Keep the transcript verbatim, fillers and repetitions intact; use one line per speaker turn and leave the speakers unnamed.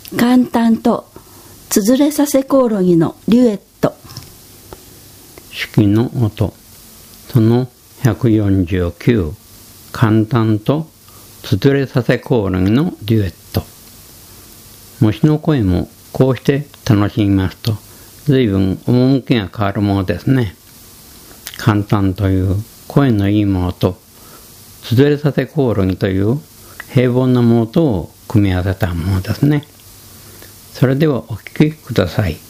簡単とつづれさせコオロギのデュエット。
式の音、そのひゃくよんじゅうきゅう、簡単とつづれさせコオロギのデュエット。虫の声もこうして楽しみますと、随分趣が変わるものですね。簡単という声のいいものと、つづれさせコオロギという平凡なものとを組み合わせたものですね。それではお聞きください。